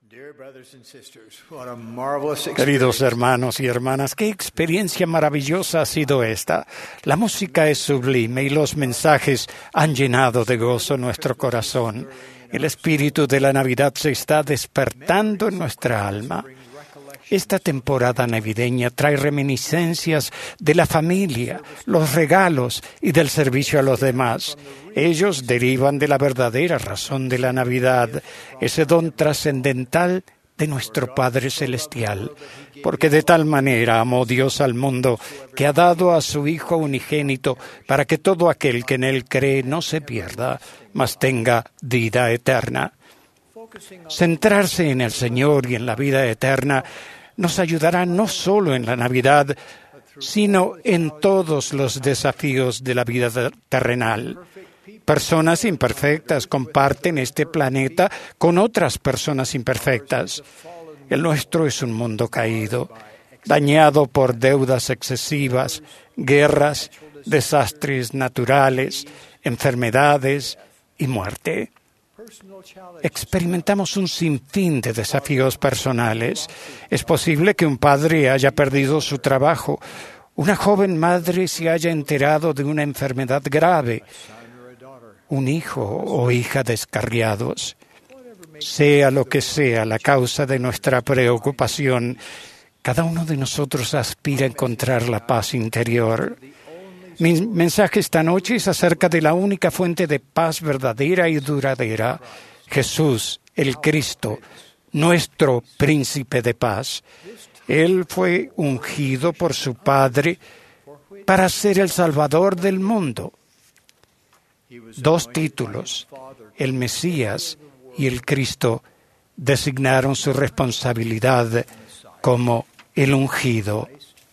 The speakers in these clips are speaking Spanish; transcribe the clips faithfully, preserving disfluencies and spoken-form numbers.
Queridos hermanos y hermanas, qué experiencia maravillosa ha sido esta. La música es sublime y los mensajes han llenado de gozo nuestro corazón. El espíritu de la Navidad se está despertando en nuestra alma. Esta temporada navideña trae reminiscencias de la familia, los regalos y del servicio a los demás. Ellos derivan de la verdadera razón de la Navidad, ese don trascendental de nuestro Padre Celestial, porque de tal manera amó Dios al mundo que ha dado a su Hijo unigénito para que todo aquel que en Él cree no se pierda, mas tenga vida eterna. Centrarse en el Señor y en la vida eterna nos ayudará no solo en la Navidad, sino en todos los desafíos de la vida terrenal. Personas imperfectas comparten este planeta con otras personas imperfectas. El nuestro es un mundo caído, dañado por deudas excesivas, guerras, desastres naturales, enfermedades y muerte. Experimentamos un sinfín de desafíos personales. Es posible que un padre haya perdido su trabajo, una joven madre se haya enterado de una enfermedad grave, un hijo o hija descarriados. Sea lo que sea la causa de nuestra preocupación, cada uno de nosotros aspira a encontrar la paz interior. Mi mensaje esta noche es acerca de la única fuente de paz verdadera y duradera, Jesús, el Cristo, nuestro príncipe de paz. Él fue ungido por su Padre para ser el Salvador del mundo. Dos títulos, el Mesías y el Cristo, designaron su responsabilidad como el ungido.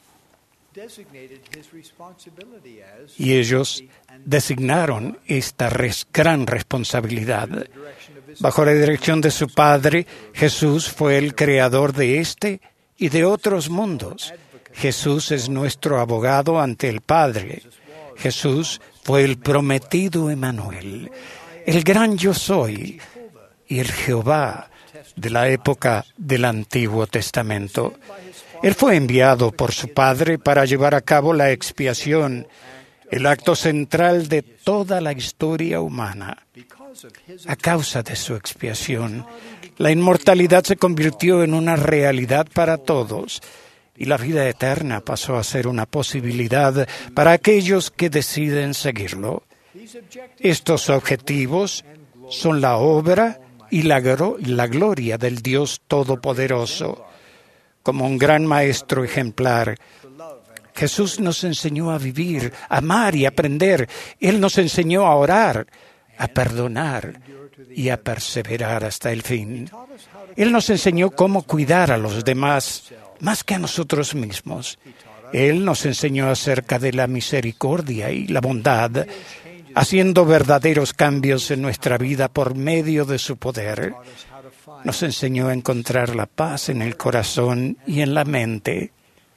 Y ellos designaron esta res, gran responsabilidad. Bajo la dirección de su Padre, Jesús fue el creador de este y de otros mundos. Jesús es nuestro abogado ante el Padre. Jesús fue el prometido Emmanuel, el gran yo soy y el Jehová de la época del Antiguo Testamento. Él fue enviado por su Padre para llevar a cabo la expiación, el acto central de toda la historia humana. A causa de su expiación, la inmortalidad se convirtió en una realidad para todos y la vida eterna pasó a ser una posibilidad para aquellos que deciden seguirlo. Estos objetivos son la obra y la, la gloria del Dios Todopoderoso. Como un gran maestro ejemplar, Jesús nos enseñó a vivir, a amar y aprender. Él nos enseñó a orar, a perdonar y a perseverar hasta el fin. Él nos enseñó cómo cuidar a los demás más que a nosotros mismos. Él nos enseñó acerca de la misericordia y la bondad, haciendo verdaderos cambios en nuestra vida por medio de su poder. Nos enseñó a encontrar la paz en el corazón y en la mente.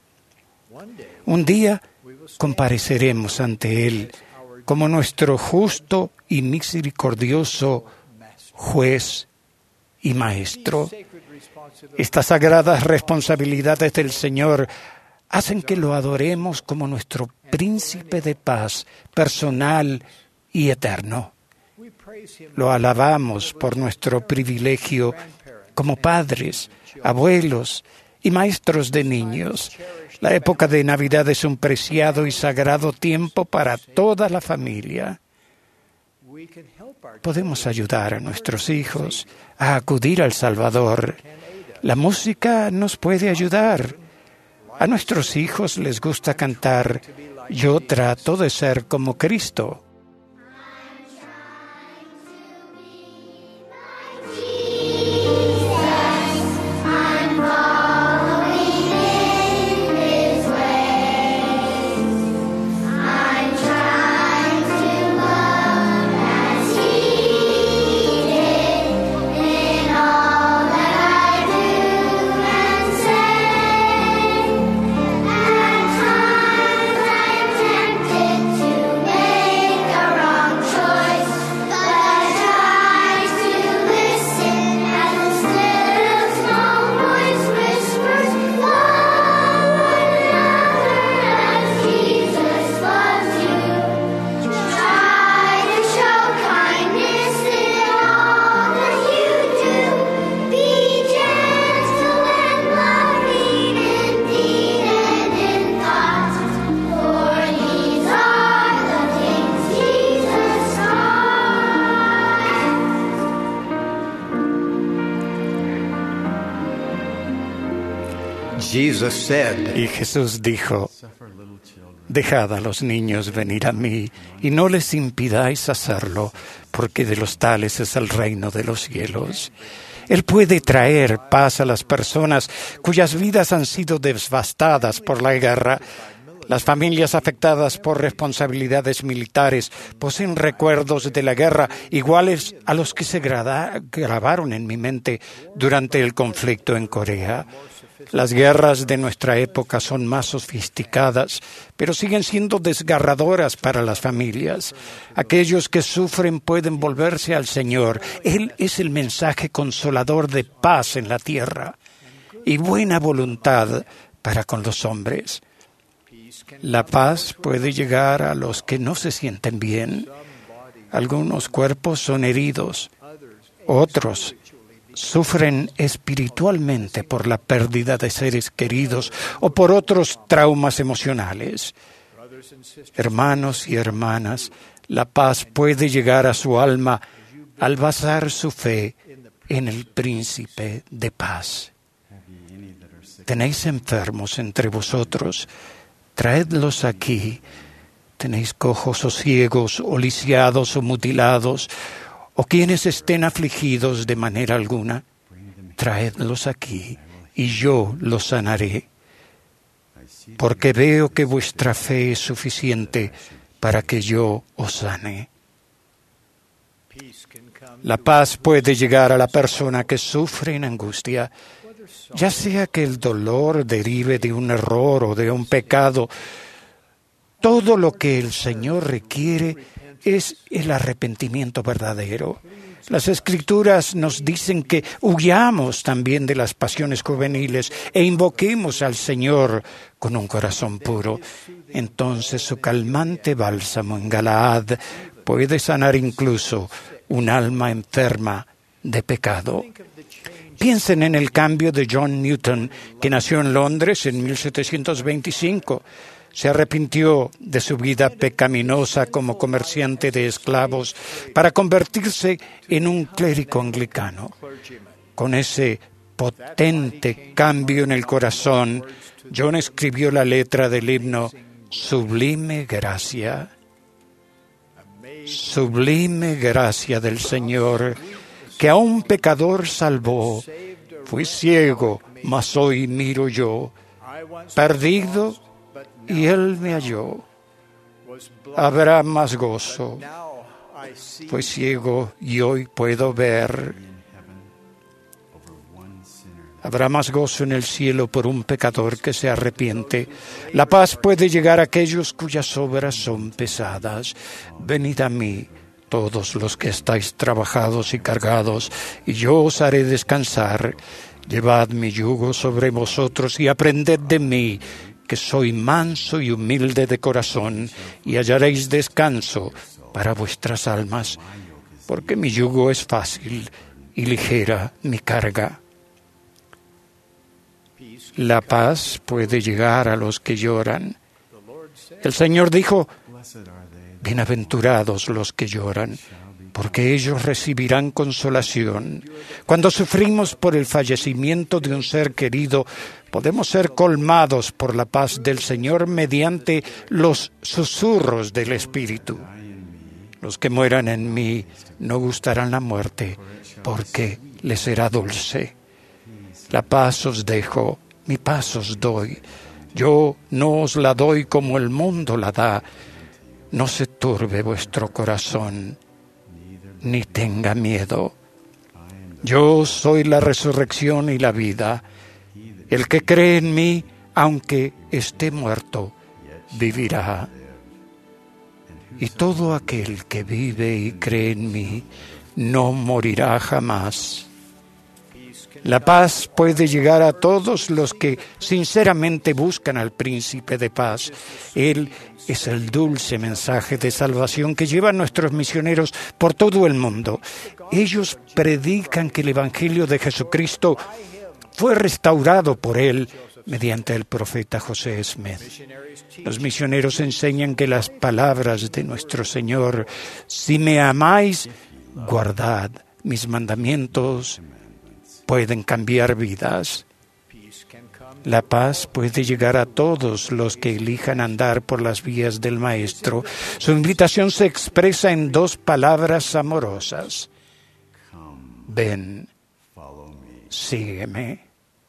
Un día compareceremos ante Él como nuestro justo y misericordioso juez y maestro. Estas sagradas responsabilidades del Señor hacen que lo adoremos como nuestro príncipe de paz personal y eterno. Lo alabamos por nuestro privilegio como padres, abuelos y maestros de niños. La época de Navidad es un preciado y sagrado tiempo para toda la familia. Podemos ayudar a nuestros hijos a acudir al Salvador. La música nos puede ayudar. A nuestros hijos les gusta cantar, "Yo trato de ser como Cristo". Tempted to make Jesus said, Y Jesús dijo, dejad a los niños venir a mí y no les impidáis hacerlo, porque de los tales es el reino de los cielos. Él puede traer paz a las personas cuyas vidas han sido devastadas por la guerra. Las familias afectadas por responsabilidades militares poseen recuerdos de la guerra iguales a los que se grada, grabaron en mi mente durante el conflicto en Corea. Las guerras de nuestra época son más sofisticadas, pero siguen siendo desgarradoras para las familias. Aquellos que sufren pueden volverse al Señor. Él es el mensaje consolador de paz en la tierra y buena voluntad para con los hombres. La paz puede llegar a los que no se sienten bien. Algunos cuerpos son heridos, otros sufren espiritualmente por la pérdida de seres queridos o por otros traumas emocionales. Hermanos y hermanas, la paz puede llegar a su alma al basar su fe en el Príncipe de paz. ¿Tenéis enfermos entre vosotros? Traedlos aquí. ¿Tenéis cojos o ciegos, o lisiados o mutilados, o quienes estén afligidos de manera alguna? Traedlos aquí, y yo los sanaré. Porque veo que vuestra fe es suficiente para que yo os sane. La paz puede llegar a la persona que sufre en angustia, ya sea que el dolor derive de un error o de un pecado. Todo lo que el Señor requiere es el arrepentimiento verdadero. Las Escrituras nos dicen que huyamos también de las pasiones juveniles e invoquemos al Señor con un corazón puro. Entonces su calmante bálsamo en Galaad puede sanar incluso un alma enferma de pecado. Piensen en el cambio de John Newton, que nació en Londres en mil setecientos veinticinco. Se arrepintió de su vida pecaminosa como comerciante de esclavos para convertirse en un clérigo anglicano. Con ese potente cambio en el corazón, John escribió la letra del himno Sublime Gracia. Sublime gracia del Señor, que a un pecador salvó. Fui ciego, mas hoy miro yo, perdido, y Él me halló. Habrá más gozo. Fui ciego y hoy puedo ver. Habrá más gozo en el cielo por un pecador que se arrepiente. La paz puede llegar a aquellos cuyas obras son pesadas. Venid a mí, todos los que estáis trabajados y cargados, y yo os haré descansar. Llevad mi yugo sobre vosotros y aprended de mí, que soy manso y humilde de corazón, y hallaréis descanso para vuestras almas, porque mi yugo es fácil y ligera mi carga. La paz puede llegar a los que lloran. El Señor dijo, bienaventurados los que lloran, porque ellos recibirán consolación. Cuando sufrimos por el fallecimiento de un ser querido, podemos ser colmados por la paz del Señor mediante los susurros del Espíritu. Los que mueran en mí no gustarán la muerte, porque les será dulce. La paz os dejo, mi paz os doy. Yo no os la doy como el mundo la da. No se turbe vuestro corazón, ni tenga miedo. Yo soy la resurrección y la vida. El que cree en mí, aunque esté muerto, vivirá. Y todo aquel que vive y cree en mí, no morirá jamás. La paz puede llegar a todos los que sinceramente buscan al Príncipe de Paz. Él es el dulce mensaje de salvación que llevan nuestros misioneros por todo el mundo. Ellos predican que el Evangelio de Jesucristo fue restaurado por Él mediante el profeta José Smith. Los misioneros enseñan que las palabras de nuestro Señor, si me amáis, guardad mis mandamientos, pueden cambiar vidas. La paz puede llegar a todos los que elijan andar por las vías del Maestro. Su invitación se expresa en dos palabras amorosas. Ven, sígueme.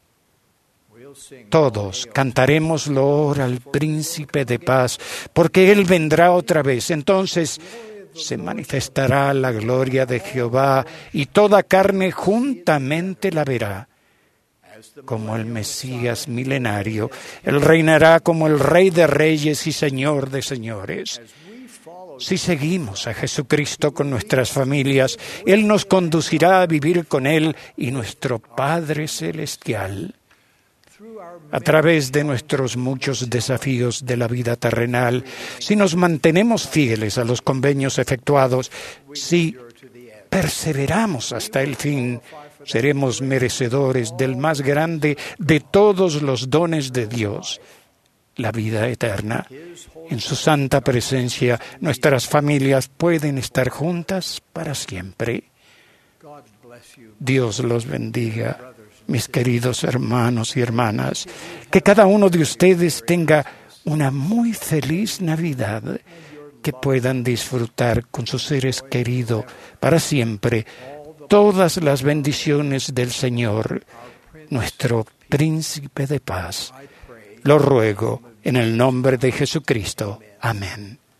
Todos cantaremos loor al Príncipe de Paz, porque Él vendrá otra vez. Entonces se manifestará la gloria de Jehová, y toda carne juntamente la verá. Como el Mesías milenario, Él reinará como el Rey de Reyes y Señor de Señores. Si seguimos a Jesucristo con nuestras familias, Él nos conducirá a vivir con Él y nuestro Padre Celestial. A través de nuestros muchos desafíos de la vida terrenal, si nos mantenemos fieles a los convenios efectuados, si perseveramos hasta el fin, seremos merecedores del más grande de todos los dones de Dios, la vida eterna. En su santa presencia, nuestras familias pueden estar juntas para siempre. Dios los bendiga, mis queridos hermanos y hermanas. Que cada uno de ustedes tenga una muy feliz Navidad, que puedan disfrutar con sus seres queridos para siempre todas las bendiciones del Señor, nuestro Príncipe de Paz. Lo ruego en el nombre de Jesucristo. Amén.